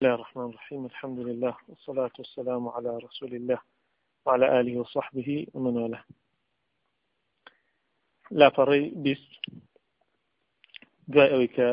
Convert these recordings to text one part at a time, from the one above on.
بسم الله الرحمن الرحيم. الحمد لله والصلاة والسلام على رسول الله وعلى آله وصحبه ومن والاه. لا فري بيس جاء أويك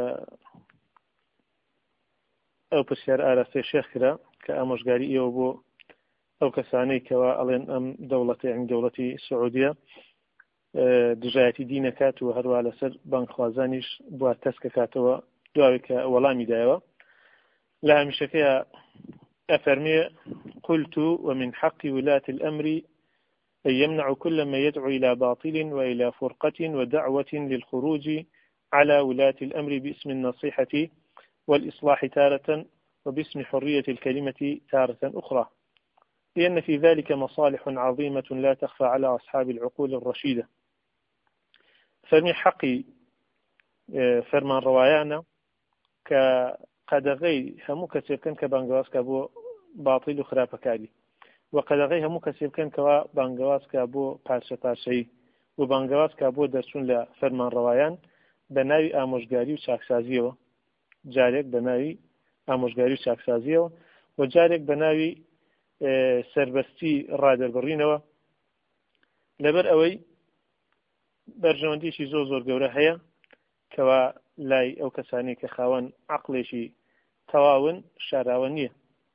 أو بسيار على الشيخ كذا كأمشجاري يوبو أو كساني كوا ألين أم دولتي عن دولتي السعودية دجايتي دينكات وهروا على سر بنك خوازانيش بوا تسككاتوا دعوك ولامي دايوا لا مشكيا أفرمي قلت ومن حق ولاة الأمر أن يمنع كل ما يدعو إلى باطل وإلى فرقة ودعوة للخروج على ولاة الأمر باسم النصيحة والإصلاح تارة وباسم حرية الكلمة تارة أخرى، لأن في ذلك مصالح عظيمة لا تخفى على أصحاب العقول الرشيدة. فرمي حقي فرمان روايانا كقدغي همو كسير كان كبانغواس كابو باطل وخراب كاري، وقدغي همو كسير كان كبانغواس كابو بارشي وبانغواس كابو درسون لفرمان روايان بناوي آموشگاري وشاكسازيو، جاريك بناوي آموشگاري وشاكسازيو وجاريك بناوي سربستي رادر برينوا لبر أوي برجوانديشي زور قورة هيا كوا لاي أو كساني كخاوان عقليشي تواون شاراونية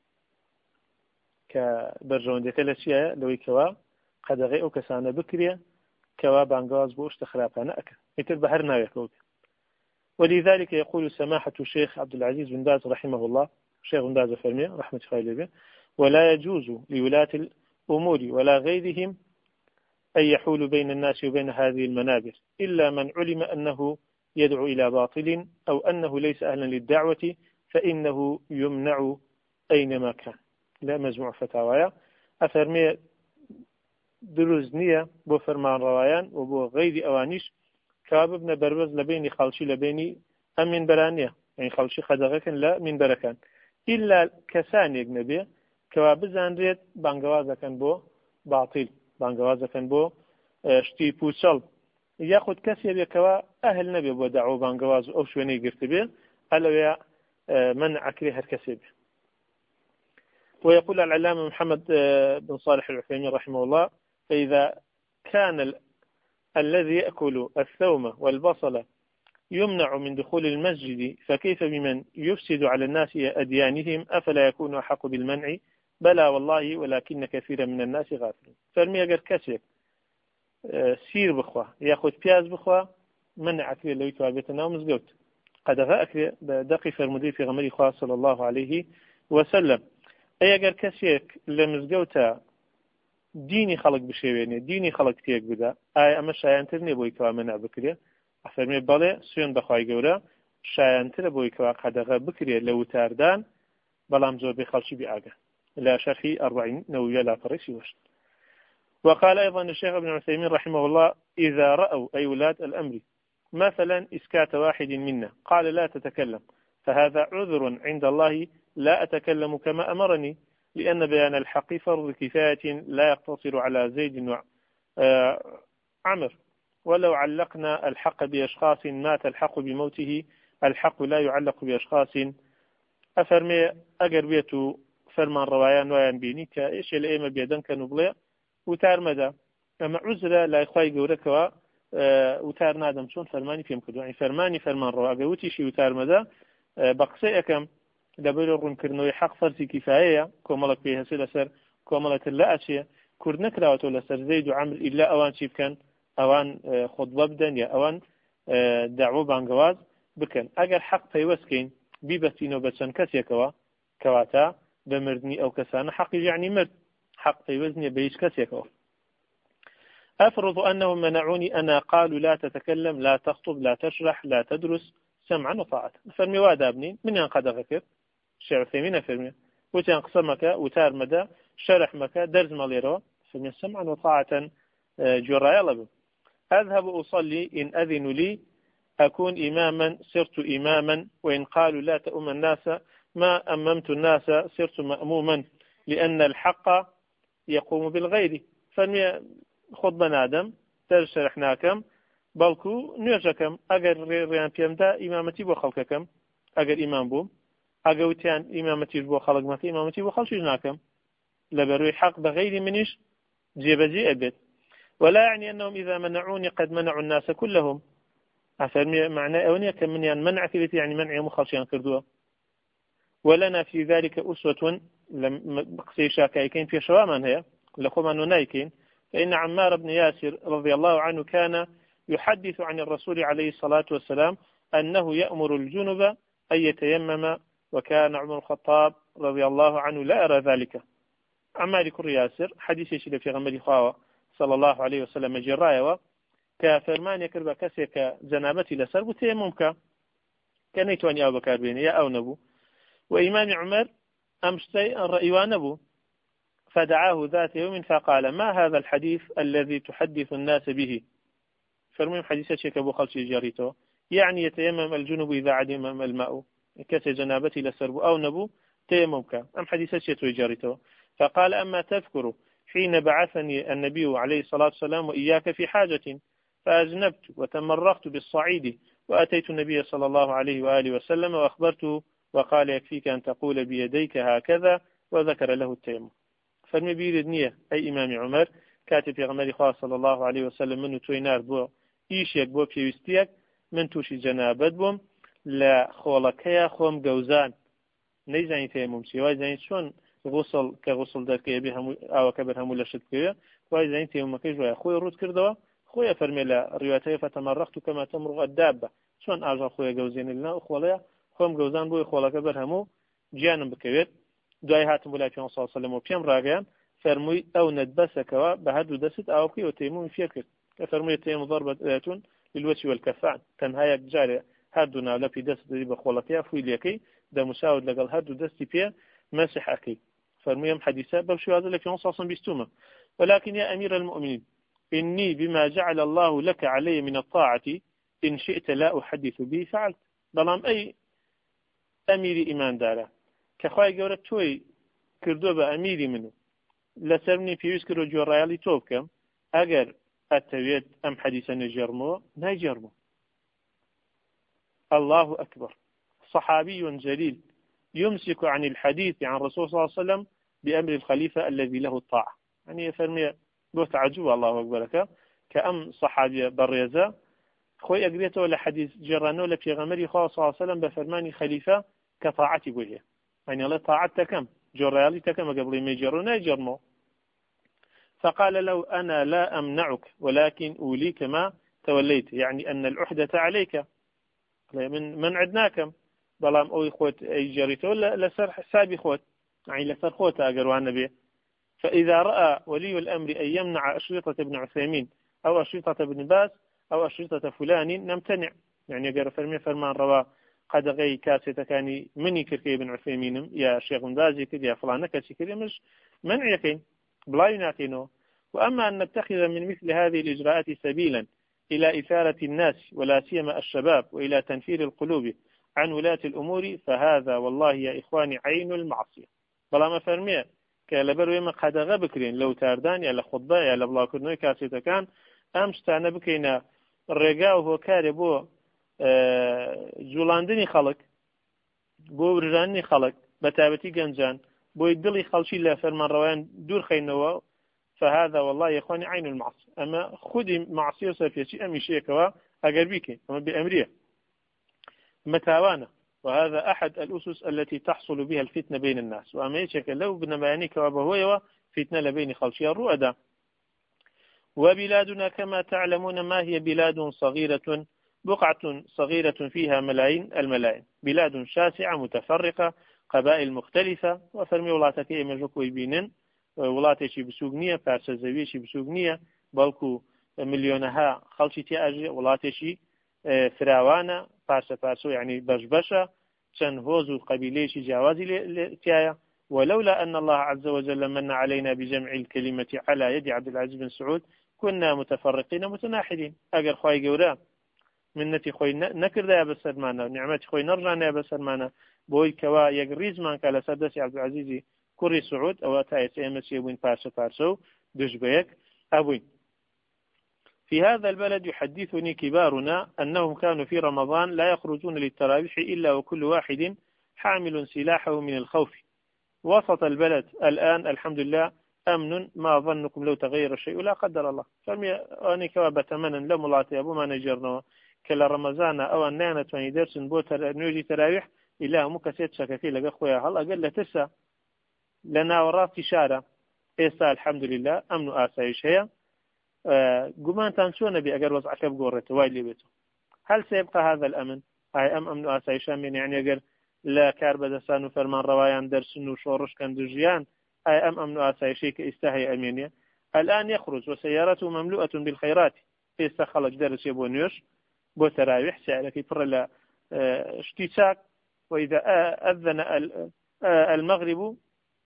كبرجواندي كالسيا لوي كوا قدغي أو كسانة بكريا كوا بانغاز بوش تخرابانا أكا يتر بحرنا يكوك. ولذلك يقول سماحة الشيخ عبد العزيز بن باز رحمه الله، الشيخ بن باز فرمي رحمة خالده: ولا يجوز لولاة الأمور ولا غيرهم أن يحول بين الناس وبين هذه المنابر إلا من علم أنه يدعو إلى باطل أو أنه ليس أهلا للدعوة فإنه يمنع أينما كان. لا مجموع فتاوايا أفرمي دروزنية بو فرمان روايان وبو غير أوانيش كاببنا بربز لبيني خالشي لبيني أم من برانية، يعني خالشي خدغكن لا من بركان إلا كسان يجنبي كوابزان ريت بانغوازا كان بو باطل، بانغوازا كان بو شتي بوشل ياخد كسي بكوا أهل نبي بو دعو بانغواز أو شويني قرت به ألا منع كريه الكسب. ويقول العلامة محمد بن صالح العثيمين رحمه الله: فإذا كان الذي يأكل الثوم والبصل يمنع من دخول المسجد فكيف بمن يفسد على الناس أديانهم؟ أفلا يكون أحق بالمنع؟ بلى والله ولكن كثيرا من الناس غافلون. فرمي أجر كسيك سير بخوا ياخذ بياز بخوا منع أكل لو يتوابتنا ومزجوت قد غاء دقي فرمدي في غمري خواه صلى الله عليه وسلم. أي أجر كسيك لمزجوتا ديني خلق بشيويني ديني خلق تيك بدا أي أما شاينترني بوي كوا منع بكري أفرمي بالي سيون بخواي جورا شاينتر بوي كوا قد غاء بكري لو تاردان بلام زور بخلشي بأجا لا شرحي 40 نووية لا فريسي وش. وقال أيضا الشيخ ابن عثيمين رحمه الله: إذا رأوا أي ولاة الأمر مثلا إسكات واحد منا قال لا تتكلم فهذا عذر عند الله، لا أتكلم كما أمرني، لأن بيان الحق فرض كفاية لا يقتصر على زيد وعمر، ولو علقنا الحق بأشخاص مات الحق بموته الحق لا يعلق بأشخاص. أفرمي أجر بيتو فرمان روايان ويان بيني كإيش الأيمة بيدن كنبلي وتار مدى أما عزلة لا يخواي قوركوا وتار نادم شون فرماني فيهم كدو، يعني فرماني فرمان رواقا وتيشي وتار مدى بقصي أكم دبلو الرون كرنوي حق فرسي كفاية كومالك بيها سلسر كومالك لا أشياء كردنك راوتو لسر زيد وعمل إلا أوان شيب كان أوان خطبة بدن يا أوان دعوة بانقواز بكن أجر حق فيوسكين بيبتينو بسن كسيكوا كواتا بمردني أو كسان حق يعني مرد حق وزني بيش كسيكوا. أفرض أنهم منعوني أنا قالوا لا تتكلم لا تخطب لا تشرح لا تدرس سمعا وطاعة. فرمي وادابني من ينقضى غكر الشيخ ثمين فرمي وتنقسمك وتار مدى شرح مكا درز ماليرو فرمي سمعا وطاعة جرايا لبن. أذهب أصلي إن أذن لي أكون إماما صرت إماما، وإن قالوا لا تؤم الناس ما أممت الناس صرت مأموما، لأن الحق يقوم بالغير. فرمي خطبة نادم تشرحناكم بلكو نيجكم أجر ريان بيمدا إمامتي بخلقكم أجر إمام بوم أجوتيان إمامتي بو خلق ما في إمامتي بو خلق ناكم لبروي حق بغير منش جيبجي أبد. ولا يعني أنهم إذا منعوني قد منعوا الناس كلهم. أفرمي معنى أونية كمن منع كلتي يعني منع مخالشيان كردوه. ولنا في ذلك أسوة لم بقسي شاكايكين في شوامان هي لخوما ننايكين. فإن عمار بن ياسر رضي الله عنه كان يحدث عن الرسول عليه الصلاة والسلام أنه يأمر الجنب أن يتيمم، وكان عمر الخطاب رضي الله عنه لا يرى ذلك. عمار كر ياسر حديث يشيل في غمر خاوة صلى الله عليه وسلم جرايا كفرمان يكرب كسيك جنابتي لسر بتيممك كان يتواني أو بكار بيني يا أو نبو. وإمام عمر أمشتي الرأيوان أبو فدعاه ذات يوم فقال: ما هذا الحديث الذي تحدث الناس به؟ فرمي حديثة شيك أبو خلشي جاريته يعني يتيمم الجنوب إذا عدم الماء كس جنابتي لسرب أو نبو تيممك أم حديثة شيك جاريته. فقال: أما تذكر حين بعثني النبي عليه الصلاة والسلام وإياك في حاجة فأجنبت وتمرغت بالصعيد وأتيت النبي صلى الله عليه وآله وسلم وأخبرته وقال: يكفيك أن تقول بيديك هكذا، وذكر له التيمم. فرمي بيرد نية أي إمام عمر كاتب في غمر خاص صلى الله عليه وسلم منه توينار بو إيشيك بو بيوستيك من توشي جنابت بوم لا خولكيا خوم جوزان نيزاني تيمم سواء زين شون غسل كغسل ذاك يبي هم أو كبر هم ولا شتكية وإذا تيمم كيجوا خوي رود كردوا خوي فرمي لا روايته فتمرقت كما تمرق الدابة شون أرجع خوي جوزين لنا أخواليا خوم جوزان بو خولا كبر همو جانم بكبير دوای هاتم بۆ لای پێ سا سەلەم و پێم ڕاگەیان فەرمووی ئەو نەتبەسەکەوە بە هەردوو دەست ئاوکەی و تەیمومی فێ کرد کە فەرمووی تەیمم ضەربەتون للوجه والكفان تەنها یەک جارێ هەردوو ناولەپی دەست دەری بە خۆڵەکەیە فووی لێکەی دەموساوت لەگەڵ هەردوو دەستی پێ مەسح ئەکەی. فەرمووی ئەم حەدیثە بەو شێوازە لە پێ سا بیستومە. ولكن يا أمير المؤمنين إني بما جعل الله لك علي من الطاعة إن شئت لا أحدث به فعلت. بەڵام ئەی ئەمیری ئیماندارە كخواي جورا توي كردوبة أميري منه لسرني في يسكر جورالي توبكم أجر التويت أم حديثا نجرمو نجرمو. الله أكبر. صحابي جليل يمسك عن الحديث عن الرسول صلى الله عليه وسلم بأمر الخليفة الذي له الطاعة. يعني يفرمي قلت عجوة الله أكبرك كأم صحابي بريزة خوي أقريته ولا حديث جرانو لفي غمري صلى الله عليه وسلم بفرماني خليفة كطاعتي بوجه يعني الله طاعتكم جراليتكم قبل ما يجرون يجرموا. فقال: لو أنا لا أمنعك ولكن أوليك ما توليت، يعني أن العهدة عليك من عدناكم بلام أو إخوت أي جريته ولا لسر حسابي خوت يعني لسر خوت أجروان به. فإذا رأى ولي الأمر أن يمنع أشرطة ابن عثيمين أو أشرطة ابن باز أو أشرطة فلان نمتنع. يعني قال فرمان رواه قد غي كاسة كاني مني كركي بن عثيمين يا شيخ بازي كذا يا فلان كاسي كذا مش منع يكين بلا يناتينه. وأما أن نتخذ من مثل هذه الإجراءات سبيلا إلى إثارة الناس ولا سيما الشباب وإلى تنفير القلوب عن ولاة الأمور فهذا والله يا إخواني عين المعصية. بلا ما فرمي كالبرو يما قد غبكرين لو تاردان يا لخضاء يا لبلا كرنوي كاسة كان أمشتانا بكينا الرقاء وهو كاربو جوڵاندنی خەڵک بۆ برژانی خەڵک بە تایبەتی گەنجان بۆی دڵی خەڵکی لە فەرمانڕەوایان دوور خەینەوە فهذا والله يا إخواني عين المعصية. أما خذي معصية سفيتي أمي شيكوا أجر بك أما بأمريه متاوانا. وهذا أحد الأسس التي تحصل بها الفتنة بين الناس. وأما يشك لو بنبيانيك وبهوية فتنة لبين خلشية الرؤدة. وبلادنا كما تعلمون ما هي بلاد صغيرة بقعة صغيرة فيها ملايين الملايين، بلاد شاسعة متفرقة قبائل مختلفة. وفرمي ولاتك يمجوكو يبينن ولاتشي بسوقنية فارسة زويشي بسوقنية بلكو مليونها خلشي تياجي ولاتشي فراوانا فارسة يعني بشبشة تنهوز قبيليشي جوازي تيايا. ولولا أن الله عز وجل من علينا بجمع الكلمة على يد عبد العزيز بن سعود كنا متفرقين متناحرين. أجر خواهي قورا منتي خوي نكر يا بسرمانة نعمتي خوي نرجع يا بسرمانة بوي كوا يجريز من كلا سدس عبد العزيز كوري سعود أو تايس أمسي وين بارسو دجبيك أبوين. في هذا البلد يحدثني كبارنا أنهم كانوا في رمضان لا يخرجون للتراويح إلا وكل واحد حامل سلاحه من الخوف وسط البلد الآن الحمد لله أمن، ما ظنكم لو تغير الشيء لا قدر الله. فأني كواب تمنى لو ملاطي أبو ما نجرنا كلا رمضان أو أننا تواني درس بوتر نوجي تراويح إلا مكسيت شككي لقى خويا هلا قل تسا لنا ورات إشارة إيسا الحمد لله أمن آسايش هي قمان تنسونا بأجر وضعك بقرة وايلي بيته. هل سيبقى هذا الأمن؟ هاي أمن آسايش يعني أجر لا كاربدسان وفرمان روايان درسن وشورش كان دجيان هاي أمن آسايشي كإستهي أمينية. الآن يخرج وسيارته مملوءة بالخيرات إستخلق درس يبونيوش بوتراويح سعرك يفر لا اشتساك، وإذا أذن المغرب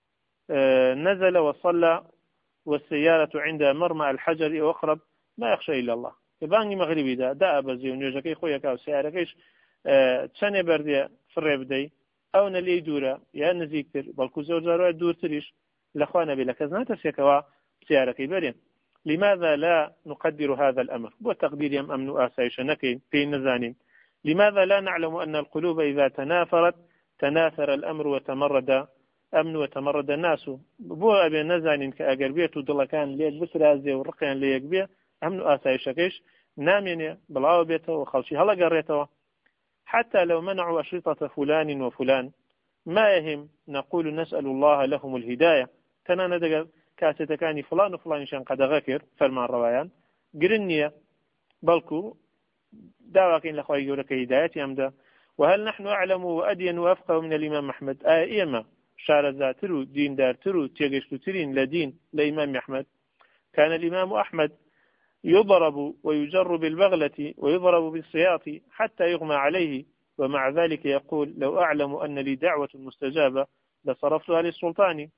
نزل وصلى والسيارة عند مرمى الحجر وأقرب ما يخشى إلا الله. كباني مغربي دا أبزي ونيوجكي خويا كاو سياركيش تشاني بردية فري بدي أو نلي دورة يا نزيكتر بلكو زوجارو دور تريش لأخوانا بلا كزنات سيكوا سياركي بريم. لماذا لا نقدر هذا الأمر؟ وتقدير يم أمن آسايش نكي في نزانين. لماذا لا نعلم أن القلوب إذا تنافرت تناثر الأمر وتمرد أمن وتمرد الناس؟ بو أبي نزانين كأقربية ودلا كان ليك بسرازي ورقيان ليك بيه أمن آسايش كيش نامين بلاو بيته وخلشي هلا قريته. حتى لو منعوا أشرطة فلان وفلان ما يهم، نقول نسأل الله لهم الهداية. تنا ندق كاستكاني فلان وفلان شان قد غكر فرمان روايان قرنية بلكو داواكين لأخوة يقولك هداية يمدا. وهل نحن أعلم وأدين وأفقه من الإمام أحمد؟ إيما شار ذاترو دين دارترو تيغشتو ترين لدين لإمام أحمد. كان الإمام أحمد يضرب ويجر بالبغلة ويضرب بالسياط حتى يغمى عليه، ومع ذلك يقول لو أعلم أن لي دعوة مستجابة لصرفتها للسلطان.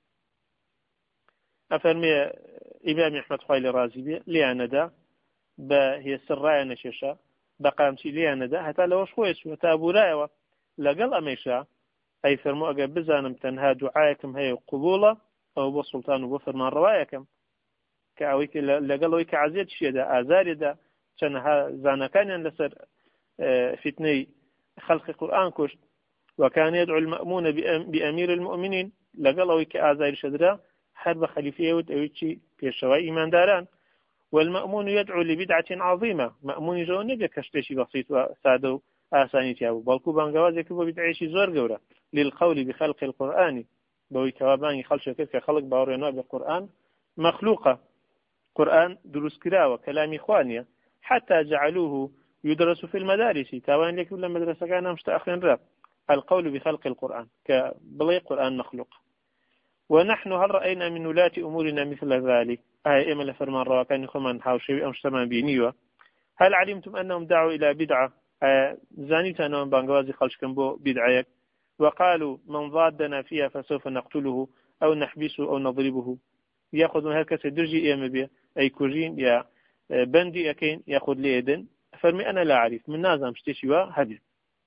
أفرمي إمام أحمد خيل رازي لياندا هي السرايا نشيشة بقامتي لياندا حتى لو شويش وتابو رايوة لقل أميشا أي فرمو أقل بزانم تنها دعايكم هي قبولة أو بالسلطان وبفرمان روايكم كأويك لقلويك عزيز شيدا آزاري دا شنها زانا كان لسر فتني خلق القرآن كشت وكان يدعو المأمون بأمير المؤمنين لقلويك آزاري شدرا حرب خليفية وتأويتشي في الشواء إيمان داران. والمأمون يدعو لبدعة عظيمة، مأمون يجو نبي كشتشي بسيط وسادو آساني تيابو بلكو بانقوازي كبو بدعيشي زور قورا للقول بخلق القرآن بوي كواباني خلق كيف خلق باورينا بالقرآن مخلوقة قرآن دروس كراوة كلام إخوانيا حتى جعلوه يدرس في المدارس. تاوان لك ولا مدرسة كان مستأخرين راب القول بخلق القرآن كبلي قرآن مخلوق. ونحن هل رأينا من ولاة أمورنا مثل ذلك؟ إما فرمان روا كان يخمان حاوشي أمش تمام بينيوة. هل علمتم أنهم دعوا إلى بدعة زانيت أنهم بانقوازي خلشكم بو بدعيك وقالوا من ضادنا فيها فسوف نقتله أو نحبسه أو نضربه. يأخذون هكذا درجي إيما بيه أي كوجين يا بندي أكين يأخذ ليدن. فرمي أنا لا أعرف من نازم اشتشوا هدي.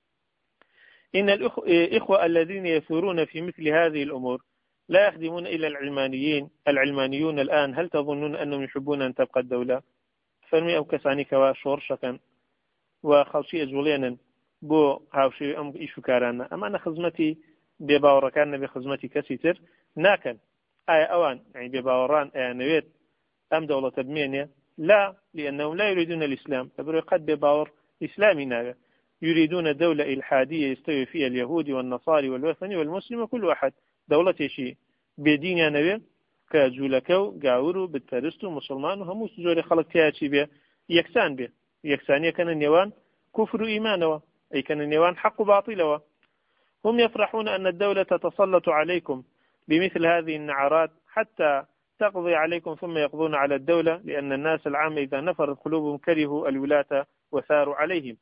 إن الإخوة الذين يثورون في مثل هذه الأمور لا يخدمون إلا العلمانيون الآن. هل تظنون أنهم يحبون أن تبقى الدولة؟ فرمي أو كساني كوا شورشكا وخلشي أجولينا بو هاوشي أم إيشو كارانا. أما أنا خزمتي بباوركان بخزمتي كسيتر ناكن أوان يعني بباوران نويت أم دولة تبمينية لا، لأنهم لا يريدون الإسلام. فبرو قد بباور إسلامي ناغا يريدون دولة إلحادية يستوي فيها اليهود والنصارى والوثني والمسلم وكل واحد دولة شيء بدين نوي كجولكو قاورو بالترستو مسلمان وهم سجور خلق تياتي به يكسان به يكسانية كان النيوان كفر إيمانه أي كان النيوان حق باطله. هم يفرحون أن الدولة تتسلط عليكم بمثل هذه النعرات حتى تقضي عليكم ثم يقضون على الدولة، لأن الناس العامة إذا نفرت قلوبهم كرهوا الولاة وثاروا عليهم.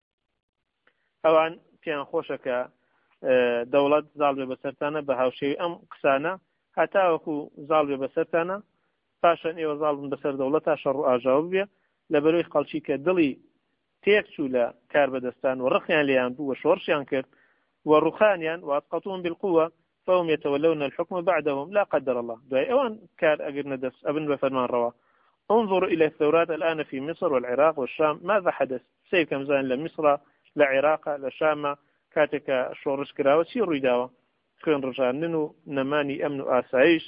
أولا كان خوشك دولة ظالمة بسرتانا بهاوشي أم قسانا حتى وكو ظالمة بسرتانا فاشن إيوه ظالم بسر دولتها شر آجاوب بيه لبروي قلشي كدلي تيكسو لكار بدستان ورخيان ليان بو وشورشيان كرد ورخانيان وأسقطون بالقوة فهم يتولون الحكم بعدهم لا قدر الله. دعي أوان كار أقرنا دس أبن بفرمان روا. انظروا إلى الثورات الآن في مصر والعراق والشام. ماذا حدث؟ سيف كمزان لمصر لعراق لشام کاتێکە شۆڕش کراوە چی ڕوویداوە خوێن ڕژاندن و نەمانی ئەمن و ئاسایش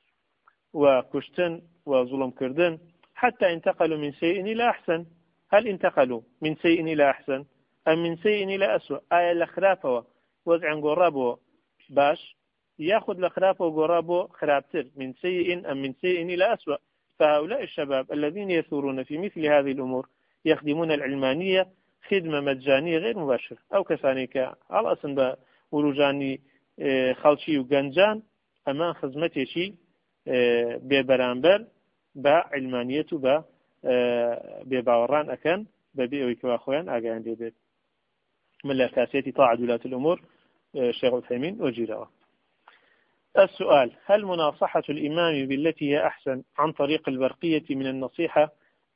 و کوشتن و ظلمکردن حتى انتقلوا من سيء إلى أحسن. هل انتقلوا من سيء إلى أحسن أم من سيء إلى أسوأ؟ آية لخرافة وضع قرابه باش يأخذ لخرافة وقرابه خرابتر من سيء أم من سيء إلى أسوأ. فهؤلاء الشباب الذين يثورون في مثل هذه الأمور يخدمون العلمانية خدمة مجانية غير مباشرة أو كسانيك على أصلا بولوجاني خلشي وقنجان أما خدمتي شيء ببرامبر بعلمانية بباوران أكن ببيئوي كواخوان أجان ديبت من الأساسية طاعة ولاة الأمور الشيخ العثيمين وجيراه. السؤال: هل مناصحة الإمام بالتي هي أحسن عن طريق البرقية من النصيحة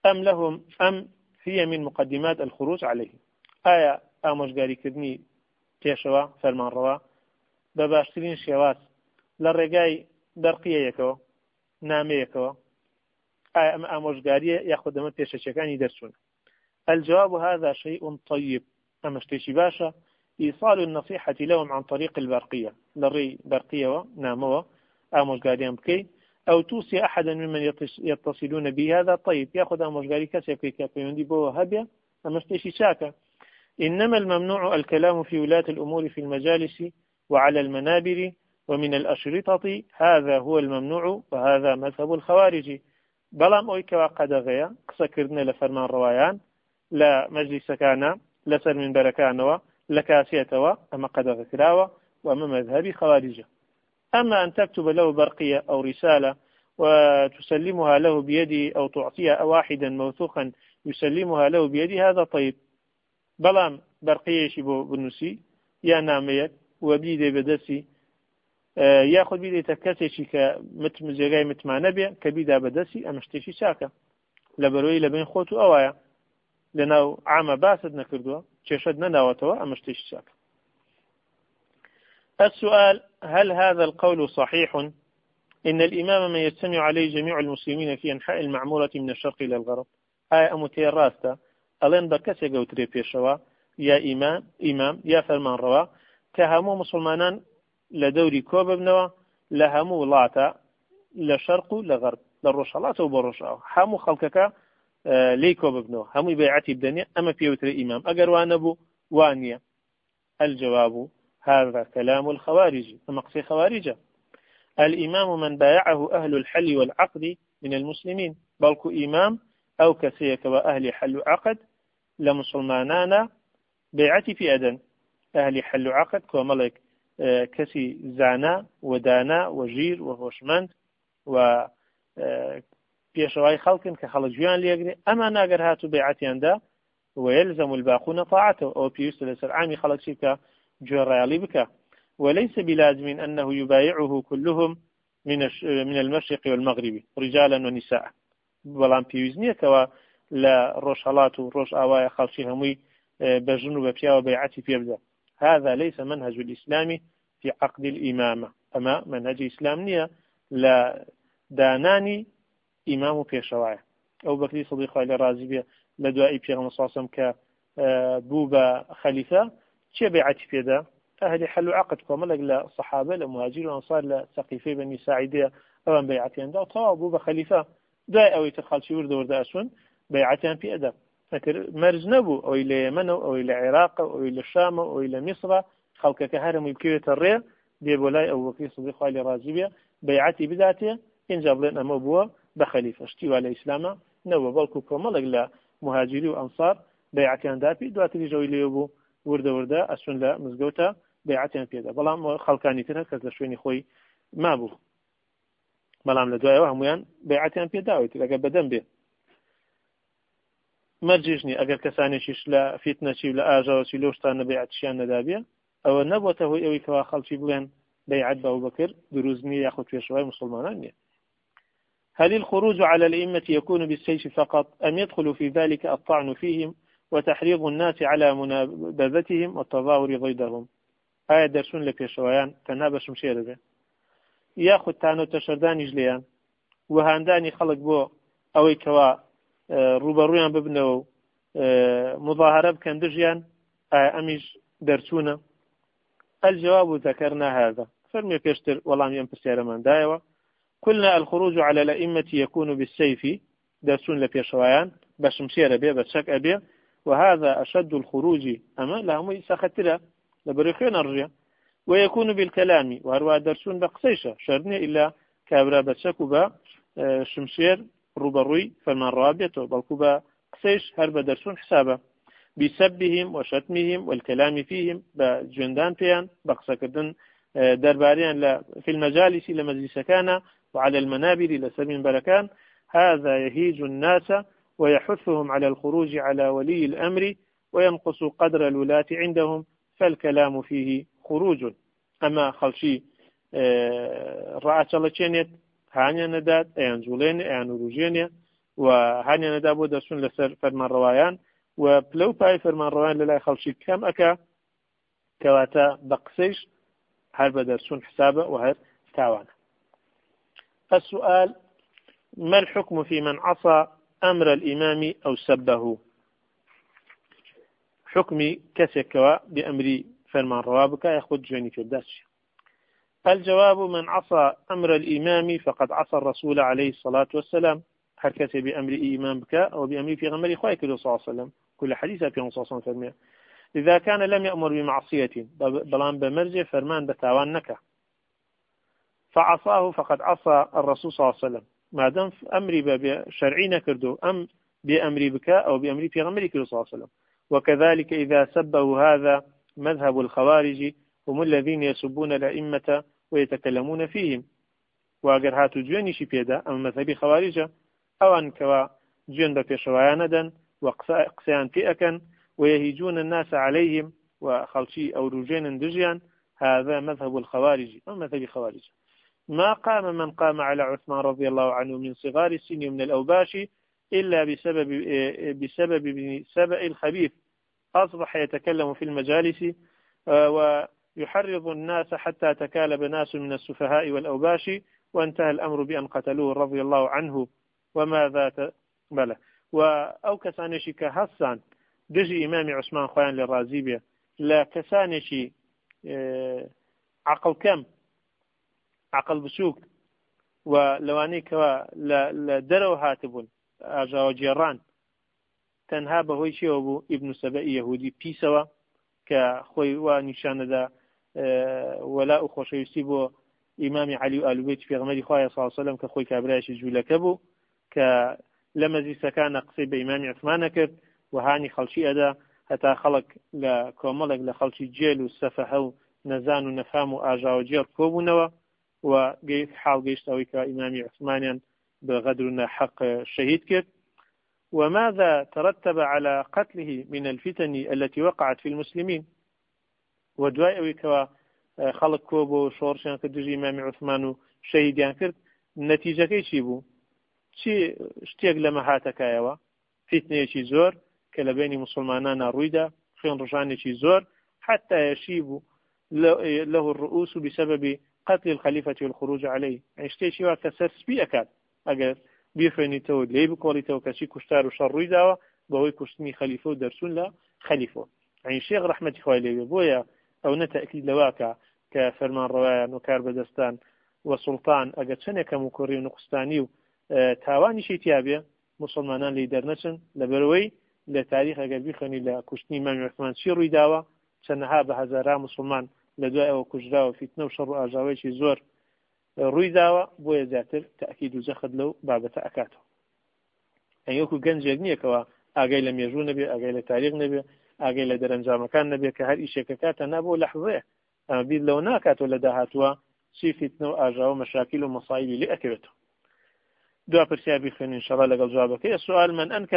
أم هي من مقدمات الخروج عليه؟ آية آموشگاری کردنی پێشەوە فەرمانڕەوا بە باشترین شێواز لە ڕێگای بەرقیەیەکەوە نامەیەکەوە ئایا ئەمە ئامۆژگاریە یاخود ئەمە پێشەچەکانی دەرچوون؟ الجواب: هذا شيء طيب. أما شتێکی باشە إيصال النصيحة لهم عن طريق البرقية لري برقية ناموة آموشگاریان بكي أو توصي أحدا ممن يتصلون به. هذا طيب، يأخذ آموشگاری كسي كيكي بوه هبيا أما شتێکی چاکە. إنما الممنوع الكلام في ولاة الأمور في المجالس وعلى المنابر ومن الأشرطة، هذا هو الممنوع وهذا مذهب الخوارج. بلام أوي كوا قدغيا قسكرنا لفرمان روايان لا مجلس كان لسر من بركانوا لكاسيتوا أما قدغ كراوة وأما مذهب خوارج. أما أن تكتب له برقية أو رسالة وتسلمها له بيدي أو تعطيها واحدا موثوقا يسلمها له بيدي، هذا طيب. بلام برقية شبو بنسي يا ناميك وبيدي بدسي ياخذ بيدي تكسيشي كمتمزيغاي متمانبيا كبيدا بدسي أمشتشي شاكا لبروي لبين خوتو أوايا لأنه عام باسد نكردوا تشهدنا ناوتوا أمشتشي شاكا. السؤال: هل هذا القول صحيح إن الإمام من يجتمع عليه جميع المسلمين في أنحاء المعمورة من الشرق إلى الغرب؟ آية أمتي الراستا ألين بكسي قوتري بيشوا يا إمام يا فرمان روا كهمو مسلمانان لدوري كوب ابنوا لهمو لاتا لشرق لغرب للرشالات وبرشاو همو خلقك لي كوب ابنوا همو بيعتي بدنيا أما بيوتري إمام أقر وانبو وانيا. الجواب: هذا كلام الخوارج. مقصي خوارج. الإمام من بايعه أهل الحل والعقد من المسلمين، بلكو إمام أو كسيك وأهل حل عقد لمسلمانان بيعتي في أدن أهل حل عقد كوملك كسي زانا ودانا وجير وهوشمند و بيشواي خلق كخلق جوان ليقري أما ناقر هاتو بيعتيان دا ويلزم الباقون طاعته أو بيوصل عامي خلق شيكا جرالي بك، وليس بلازم أنه يبايعه كلهم من المشرق والمغرب رجالا ونساء. بلان بيوزنية كوا لا روشالات وروش آوايا خلشي هموي بجنوب بيا وبيعتي في يبدأ. هذا ليس منهج الإسلام في عقد الإمامة، أما منهج إسلامية لا داناني إمام بيشوايا. أو بكري صديق علي رازبية لدوائي بيغم الصاصم كبوبا خليفة شي بيعتي في يبدأ أهل حلوا عقد كوملق للصحابة لمهاجر وأنصار لسقيفي بني ساعدية أوان بيعتين دا وطوى بوبا خليفة داي أو يتخال شي ورد أسون بيعتين في أدب مرج نبو أو إلى يمن أو إلى عراق أو إلى الشام أو إلى مصر خلق كهرم يبكية الريع ديبولاي أو وكي صديق علي رازبية بيعتي بذاته إن جابلين أمبوا بخليفة اشتوى على إسلام نبو بالكو كوملق لمهاجري وأنصار بيعتين دابي دواتي جوي ليبو ورده أسون لا مزجوتا بيعتين فيها بلام خلقاني ترى كذا شويني خوي ما بو بلام لدواء وهميان بيعتين فيها داوي تلاقي بدن به مرججني أجر كساني شيش لا فتنة شيء لا آجا وسيلوشتان بيعت شيان ندابيا أو نبوته هو أوي كوا خلشي بلين بيعت أبو بكر دروزني يأخذ في شوية مسلمانية. هل الخروج على الأئمة يكون بالسيف فقط أم يدخل في ذلك الطعن فيهم وتحريض الناس على منابذتهم والتظاهر ضدهم؟ آية درسون لبيشويان تنابش مشير به ياخذ تانو تشرداني جليان وهانداني خلق بو أوي كوا روبرويان ببنو مظاهرة بكن دجيان أميج درسونا الجواب ذكرنا هذا فرمي بيشتر والله يم بسيارة من دايوة. قلنا الخروج على الأئمة يكون بالسيف داسون لبيشويان باش مشير بيه بشك أبيه، وهذا أشد الخروج أما لهم يسختلا لبريخين الرجع. ويكون بالكلام وهروا درسون بقسيشة شرني إلا كابرا بشكوبا شمشير روبروي فالمان رابطه بلكوبا قسيش هرب درسون حسابه بسبهم وشتمهم والكلام فيهم بجندان بيان بقسكدن درباريان في المجالس لمجلس كان وعلى المنابر لسبيل بركان. هذا يهيج الناس ويحثهم على الخروج على ولي الأمر وينقص قدر الولاة عندهم، فالكلام فيه خروج. أما خلشي رأت الله تشينيت هانيا نداد أيان جولين أيان روجينيا وهانيا ندابو درسون لسر فرمان روايان وبلو باي فرمان روايان للا خلشي كم أكا كواتا بقسيش هل بدرسون حسابه وهل تاوانا. السؤال: ما الحكم في من عصى أمر الإمام أو سبه؟ حكمي كسكوا بأمر فرمان روابك يأخذ جاني في الداش. الجواب: من عصى أمر الإمام فقد عصى الرسول عليه الصلاة والسلام. هركس بأمر إمام بك أو بأمر في غمر إخوائك صلى الله عليه وسلم، كل حديث في صلى الله عليه وسلم إذا كان لم يأمر بمعصية بلان بمرجع فرمان بتاوان نكا فعصاه فقد عصى الرسول صلى الله عليه وسلم، ما دام أمري بشرعين كردو أم بأمري بك أو بأمري في غمري صلى الله عليه وسلم. وكذلك إذا سبه هذا مذهب الخوارج، هم الذين يسبون الأئمة ويتكلمون فيهم. وأجر هاتو جواني شي بيدا أم مذهبي خوارج أو أنكوا جوان ببيشواندا وقسيان فئكا ويهيجون الناس عليهم وخلشي أو رجين دجيان، هذا مذهب الخوارج أو مذهب خوارج. ما قام من قام على عثمان رضي الله عنه من صغار السن من الأوباش إلا بسبب ابن سبأ الخبيث، أصبح يتكلم في المجالس ويحرض الناس حتى تكالب ناس من السفهاء والأوباش، وانتهى الأمر بأن قتلوه رضي الله عنه. وماذا بلى أو كسانشي كهسان دجي إمام عثمان خوان للرازيبية لا كسانشي عقل كم عقل بسوق ولوانيك لدرو هاتبون أجاو جيران تنها بهوي شيء ابن سبأ يهودي بيسوا كخوي ونشان ذا ولا أخوش يسيبو إمام علي وآل بيت في غمر خواه صلى الله عليه وسلم كخوي كابراش جولكبو كلمزي سكان قصيب إمام عثمان كرد وهاني خلشي أدا هتا خلق لكوملق لخلشي جيل والسفه نزان ونفهم وآجاو جير كوبونوا وقيت حال قيشت أوي كإمام عثمان بغدرنا حق الشهيد كرد. وماذا ترتب على قتله من الفتن التي وقعت في المسلمين؟ ودواء أوي خلق كوبو شورشان كدجي إمام عثمان شهيدان كرد النتيجة كيش يبو شي اشتيق لما هاتك ايوا فتنه شي زور كلبين مسلمانان رويدا خين رجاني شي زور حتى يشيب له الرؤوس بسبب قتل الخليفة والخروج عليه. يعني شتي شي وكسر سبيكات اگر بيفني تو لي بكولي تو كشي كشتار وشر رويدا بوي كشتني خليفه درسون لا خليفه. يعني شيخ رحمه خوالي بويا او نتاكيد لواكا كفرمان روايا نكار بدستان وسلطان اگر چنه كمكوري نقستاني تاوانی شیتیابێ مسلمانان لی دەرنەچن لەبەرەوەی لە تاریخ ئەگەر بیخوێنی لە کوشتنی مەمی عوسمان چی ڕووی داوە چەندەها بە هەزاران مسلمان لە دوای ئەوە کوژراوە فیتنە و شەڕ و ئاژاوەیەکی زۆر ڕووی داوە بۆیە زیاتر تەئکید و جەخت لەو بابەتە ئەکاتەوە. ئەنگەکو گەنجێک نییەکەوە ئاگای لە مێژوو نەبێ ئاگای لە تاریخ نەبێ ئاگای لە دەرەنجامەکان نەبێ کە هەر ئیشێکە کاتە نابۆ لەحظەیە ئەمە بیر لەوە ناکاتەوە لە داهاتووە چی فیتنە و ئاژاوە مەشاکیل و مەسائیبی لێ ئەکەوێتەوە. دعاء برسيابي خير إن شاء الله لقى جوابك. السؤال: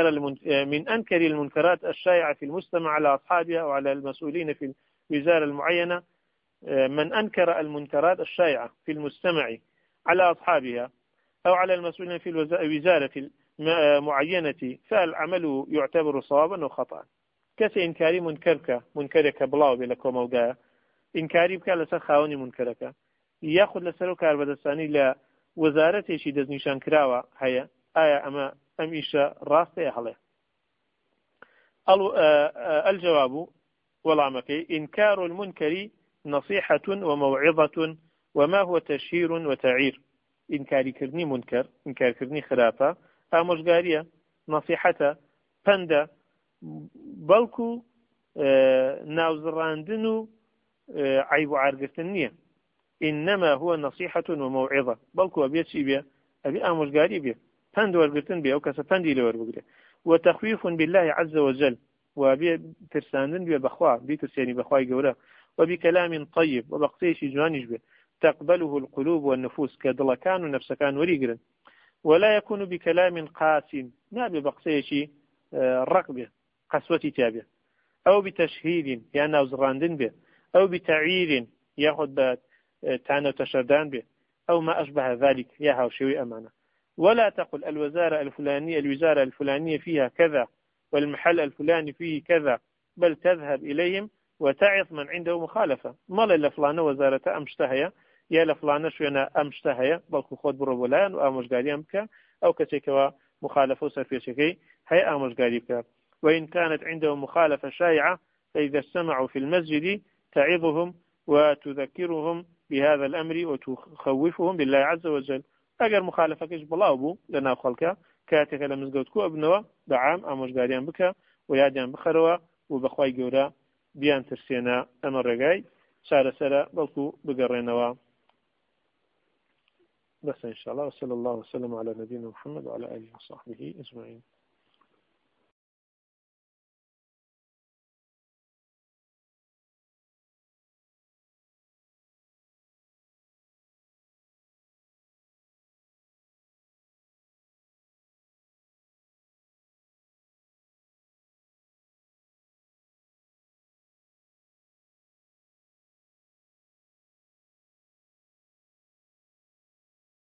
من أنكر المنكرات الشائعة في المجتمع على أصحابها أو على المسؤولين في الوزارة المعينة. من أنكر المنكرات الشائعة في المجتمع على أصحابها أو على المسؤولين في الوزارة المعينة فالعمل يعتبر صوابا وخطأ. كسي إنكاري منكرك بلاو بلكو موقع إنكاري بك لسخاوني منكرك يأخذ لسلوك البدستاني لا وزارة شي دزنيشان كراوة هيا آية أما إيشا راستي هلا. الجواب والعمكي: إنكار المنكر نصيحة وموعظة. وما هو تشهير وتعير؟ إنكاري كرني منكر، إنكار كرني خرافة، آموشگارية، نصيحة، پند، بلكو ناوزراندن عيب عارقتن نية. إنما هو نصيحة وموعظة، بلكو أبي شي بيه، أبي آموشگاري بيه، پند ورقتن بيه، أو كسا پندي لورقتن. وتخويف بالله عز وجل، وأبي ترساندن بيه بخوا، بي ترساني بخواي قولا، وبكلام طيب، وبقتيش جوانج بيه تقبله القلوب والنفوس، كدلا كان ونفس كان وريقرا. ولا يكون بكلام قاس، نابي بقتيش الرقبة قسوتي تابع، أو بتشهيد يعني أوزراندن به، أو بتعيير ياخذ تعنى تشردان به، أو ما أشبه ذلك يا هاوشوي أمانة. ولا تقل الوزارة الفلانية فيها كذا، والمحل الفلاني فيه كذا، بل تذهب إليهم وتعظ من عنده مخالفة. ما لفلانة وزارة أمشتهية، يا لفلانة شو أنا أمشتهية، بل خود بربولان وأمش قاريان بك، أو كتكوا مخالفة سرفية شكي هي أمش قاريبك. وإن كانت عندهم مخالفة شائعة، فإذا استمعوا في المسجد تعظهم وتذكرهم بهذا الأمر وتخوفهم بالله عز وجل. أجر مخالفة كش بلاوبو لنا خلقه كاتك لمزجوتكو ابنوا دعام أمش قاريان بك وياديان بخروا وبخواي جورا بيان ترسينا أمر رجاي سارة سارة بلكو بقرينوا. بس إن شاء الله، وصلى الله وسلم على نبينا محمد وعلى آله وصحبه أجمعين.